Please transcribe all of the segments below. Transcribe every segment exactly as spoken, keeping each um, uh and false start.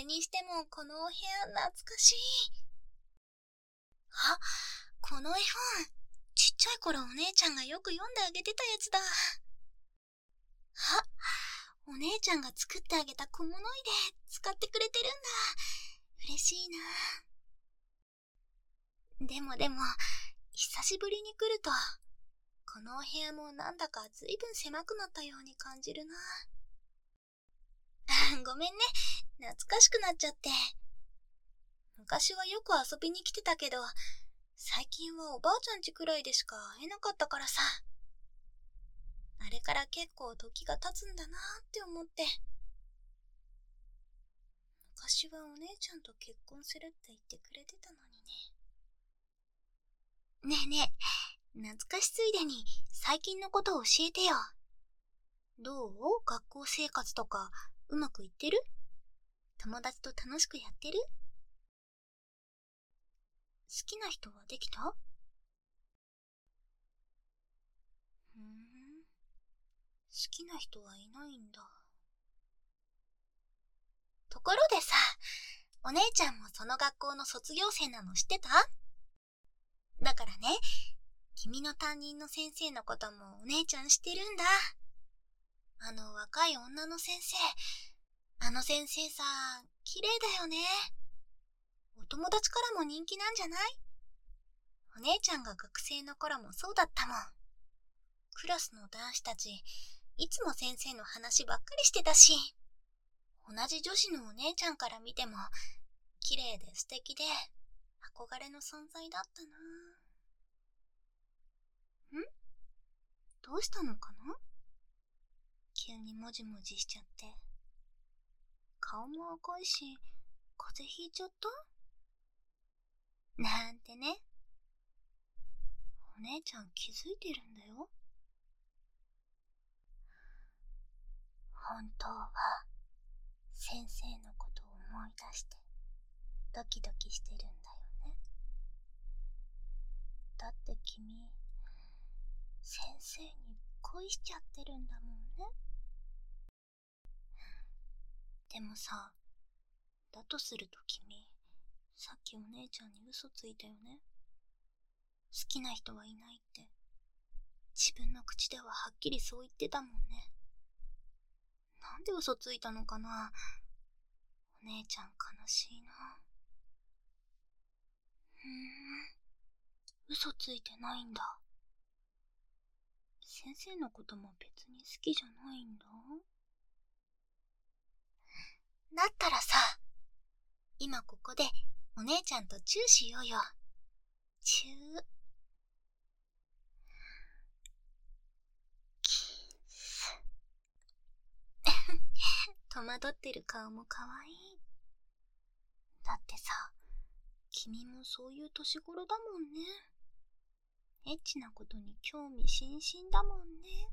にしてもこのお部屋懐かしい。あ、この絵本、ちっちゃい頃お姉ちゃんがよく読んであげてたやつだ。あ、お姉ちゃんが作ってあげた小物入れ使ってくれてるんだ。嬉しいな。でもでも、久しぶりに来ると、このお部屋もなんだかずいぶん狭くなったように感じるな。ごめんね、懐かしくなっちゃって。昔はよく遊びに来てたけど、最近はおばあちゃん家くらいでしか会えなかったからさ。あれから結構時が経つんだなーって思って。昔はお姉ちゃんと結婚するって言ってくれてたのにね。ねえねえ、懐かしついでに最近のことを教えてよ。どう？学校生活とかうまくいってる？友達と楽しくやってる？好きな人はできた？ふーん、好きな人はいないんだ。ところでさ、お姉ちゃんもその学校の卒業生なの知ってた？だからね、君の担任の先生のこともお姉ちゃん知ってるんだ。あの若い女の先生、あの先生さ、綺麗だよね。お友達からも人気なんじゃない？お姉ちゃんが学生の頃もそうだったもん。クラスの男子たち、いつも先生の話ばっかりしてたし、同じ女子のお姉ちゃんから見ても、綺麗で素敵で、憧れの存在だったな。ん？どうしたのかな？急にもじもじしちゃって。顔も赤いし、風邪ひいちゃった？なんてね。お姉ちゃん気づいてるんだよ。本当は先生のことを思い出してドキドキしてるんだよね。だって君、先生に恋しちゃってるんだもんね。でもさ、だとすると君、さっきお姉ちゃんに嘘ついたよね。好きな人はいないって自分の口でははっきりそう言ってたもんね。なんで嘘ついたのかな。お姉ちゃん悲しいな。ふーん、嘘ついてないんだ。先生のことも別に好きじゃないんだ。だったらさ、今ここでお姉ちゃんとチューしようよ。チュー。キス。戸惑ってる顔もかわいい。だってさ、君もそういう年頃だもんね。エッチなことに興味津々だもんね。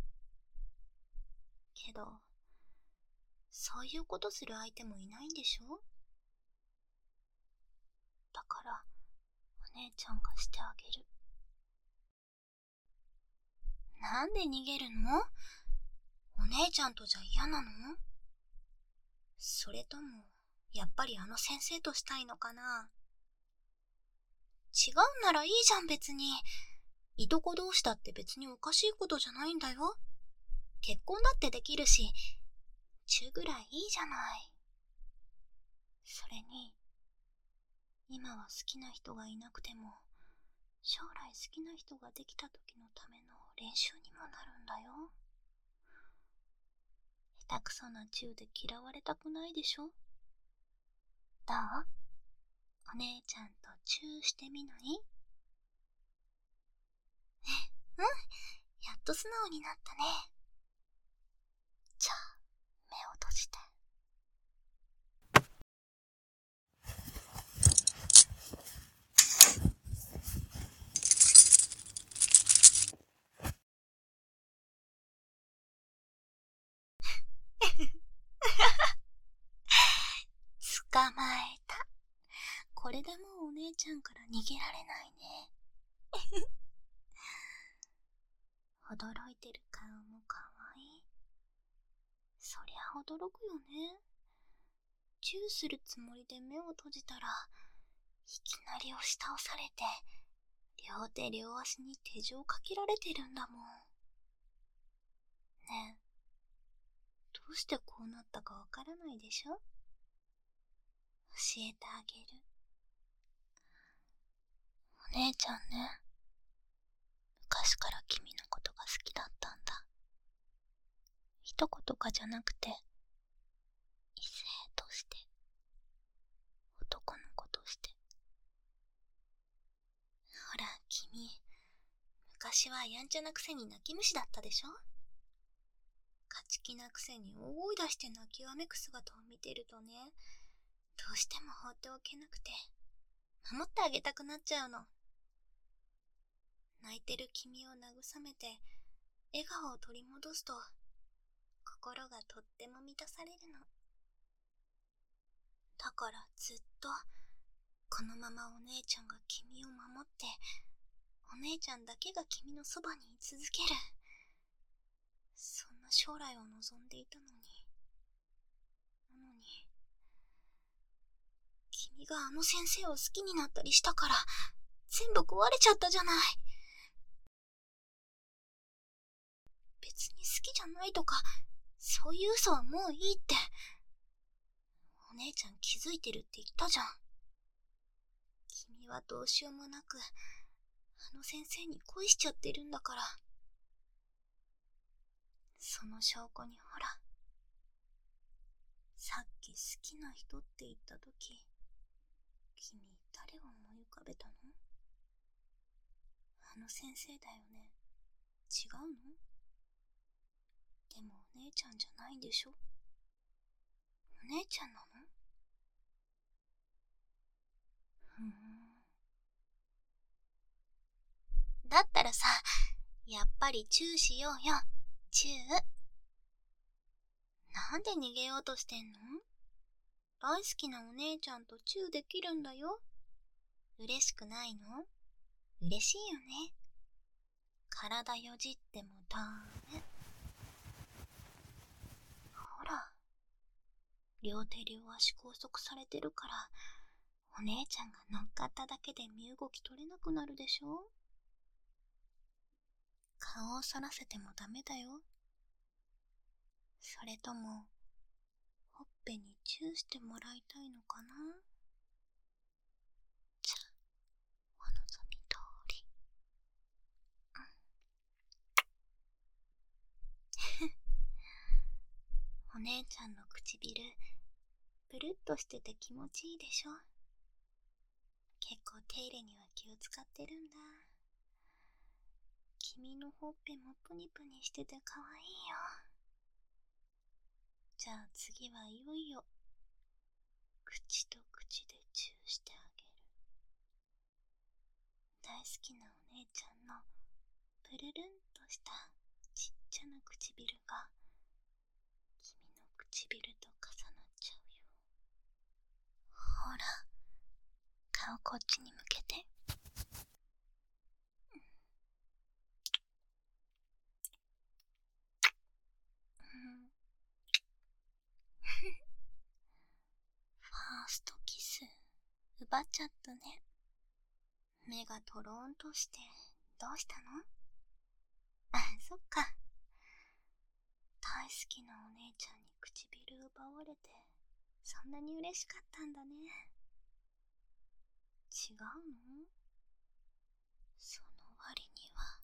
けど、そういうことする相手もいないんでしょ？だから、お姉ちゃんがしてあげる。なんで逃げるの？お姉ちゃんとじゃ嫌なの？それとも、やっぱりあの先生としたいのかな？違うんならいいじゃん別に。いとこ同士だって別におかしいことじゃないんだよ。結婚だってできるし、チューぐらいいいじゃない。それに、今は好きな人がいなくても、将来好きな人ができた時のための練習にもなるんだよ。下手くそなチューで嫌われたくないでしょ？どう？お姉ちゃんとチューしてみない？うん、やっと素直になったね。じゃあ、目を閉じて。捕まえた。これでもうお姉ちゃんから逃げられないね。驚いてる顔もかわいい。そりゃ驚くよね。 チューするつもりで目を閉じたら、いきなり押し倒されて、両手両足に手錠かけられてるんだもん。ねえ、どうしてこうなったかわからないでしょ？教えてあげる。お姉ちゃんね、昔から君のことが好きだったんだ。一言とかじゃなくて、異性として、男の子として。ほら、君、昔はやんちゃなくせに泣き虫だったでしょ？勝ち気なくせに大声出して泣きわめく姿を見てるとね、どうしても放っておけなくて、守ってあげたくなっちゃうの。泣いてる君を慰めて、笑顔を取り戻すと、心がとっても満たされるの。だからずっと、このままお姉ちゃんが君を守って、お姉ちゃんだけが君のそばに居続ける。そんな将来を望んでいたのに。なのに、君があの先生を好きになったりしたから、全部壊れちゃったじゃない。別に好きじゃないとか、そういう嘘はもういいって。お姉ちゃん気づいてるって言ったじゃん。君はどうしようもなく、あの先生に恋しちゃってるんだから。その証拠にほら、さっき好きな人って言ったとき、君誰を思い浮かべたの？あの先生だよね。違うの？でもお姉ちゃんじゃないでしょ？お姉ちゃんなの？ふーん。だったらさ、やっぱりチューしようよ。チュー。なんで逃げようとしてんの？大好きなお姉ちゃんとチューできるんだよ。嬉しくないの？嬉しいよね。体よじってもダメ。ほら、両手両足拘束されてるから、お姉ちゃんが乗っかっただけで身動き取れなくなるでしょ？顔をそらせてもダメだよ。それとも、ほっぺにチューしてもらいたいのかな？じゃあ、お望み通り。お姉ちゃんの唇、ぷるっとしてて気持ちいいでしょ？結構手入れには気を使ってるんだ。君のほっぺもプニプニしててかわいいよ。じゃあ次はいよいよ、口と口でチューしてあげる。大好きなお姉ちゃんのプルルンとしたちっちゃな唇が君の唇と重なっちゃうよ。ほら、顔こっちに向けて。ファーストキス奪っちゃったね。目がトローンとして、どうしたの？あ、そっか。大好きなお姉ちゃんに唇奪われて、そんなに嬉しかったんだね。違うの？その割には。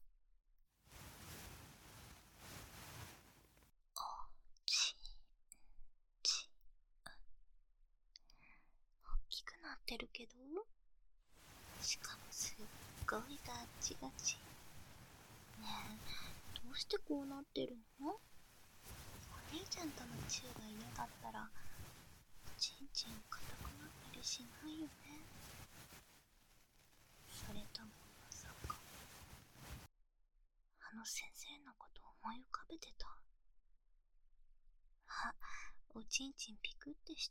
おちんちん。大きくなってるけど、しかもすっごいガッチガチ。ねえ、どうしてこうなってるの？お姉ちゃんとのチューが嫌だったら、ちんちん硬くなったりしないよね。それともまさか、あの先生のこと思い浮かべてた？あ、おちんちんピクってした。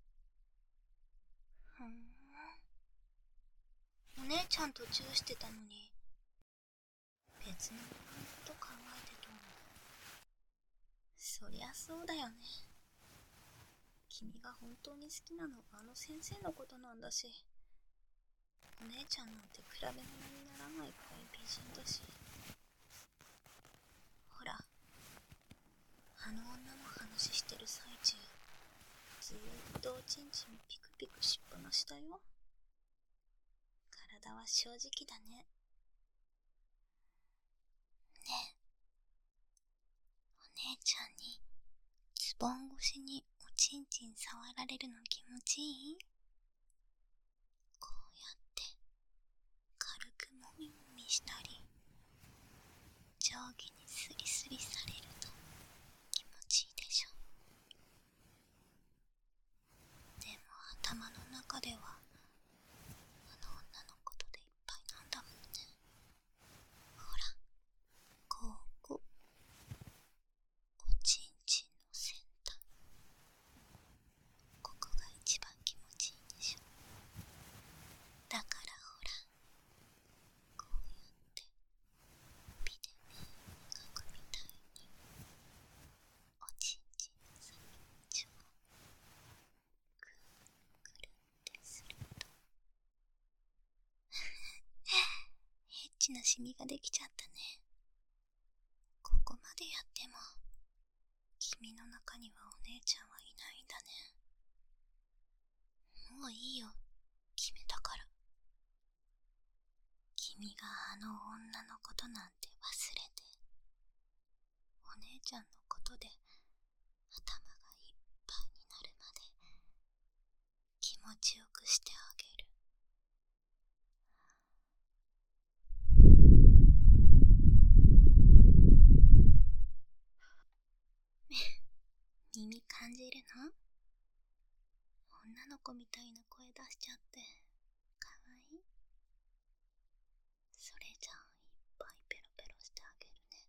ふーん。お姉ちゃんとチューしてたのに、別のこと考えてたの？そりゃそうだよね。 君が本当に好きなのはあの先生のことなんだし、お姉ちゃんなんて比べ物にならないくらい美人だし。ほら、あの女の話してる最中、ずーっとおちんちんピクピクしっぱなしだよ。体は正直だね。ねえ、お姉ちゃんにズボン越しにおちんちん触られるの気持ちいい？こうやって軽くもみもみしたり、上下にスリスリされると気持ちいいでしょ。でも頭の中ではあの女のことでいっぱいなんだもんね。ほら、ここ、おちんちんの先端、ここが一番気持ちいいでしょ。だからほら、こうやってビデオ描くみたいにおちんちんの先っちょをくるくるってするとエッチなシミができちゃったね。ここまでやっても君の中にはお姉ちゃんはいないんだね。もういいよ、決めたから。君があの女のことなんて忘れて、お姉ちゃんのことで頭がいっぱいになるまで気持ちよくしてあげる。耳感じるの？女の子みたいな声出しちゃってかわいい？それじゃあいっぱいペロペロしてあげるね。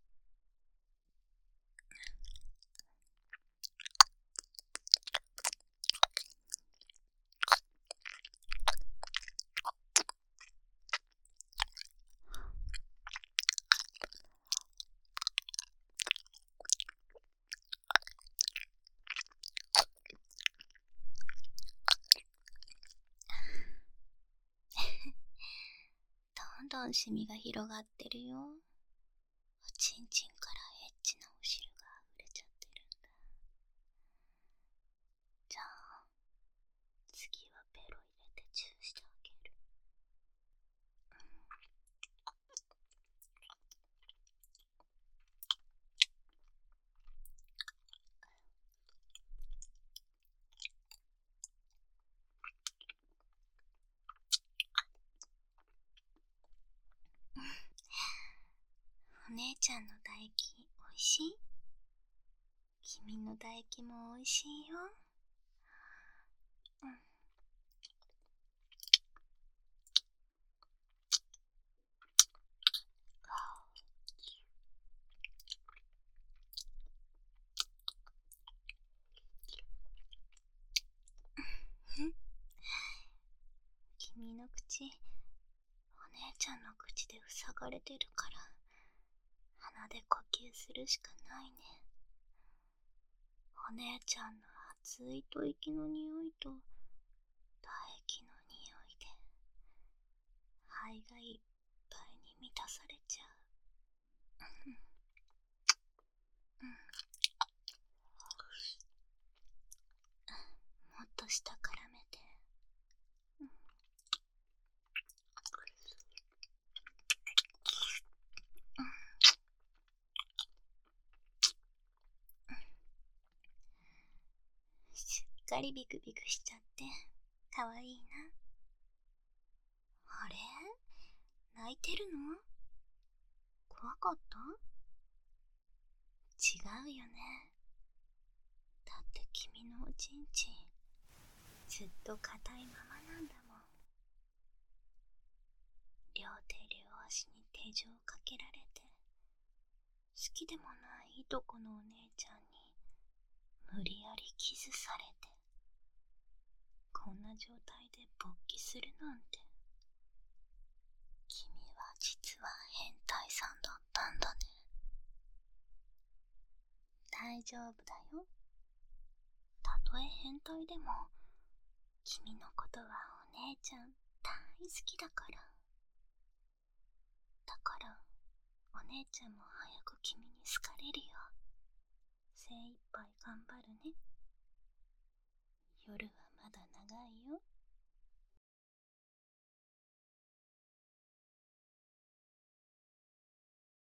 どんどんシミが広がってるよ。おちんちんからエッチなお汁が溢れちゃってるんだ。じゃあ次はベロ入れてチューしてあげる。お姉ちゃんの唾液おいしい？君の唾液もおいしいよ。うん。君の口、お姉ちゃんの口で塞がれてるから鼻で呼吸するしかないね。お姉ちゃんの熱い吐息の匂いと唾液の匂いで肺がいっぱいに満たされちゃう。うんうん、もっと下からめて。うん、しっかりビクビクしちゃってかわいいな。あれ？泣いてるの？怖かった？違うよね。だって君のおちんちんずっと硬いままなんだもん。両手両足に手錠かけられて、好きでもないいとこのお姉ちゃんに無理やりキスされて、こんな状態で勃起するなんて。君は実は変態さんだったんだね。大丈夫だよ。たとえ変態でも、君のことはお姉ちゃん大好きだから。だから、お姉ちゃんも早く君に好かれるよ。精一杯頑張るね。夜はまだ長いよ。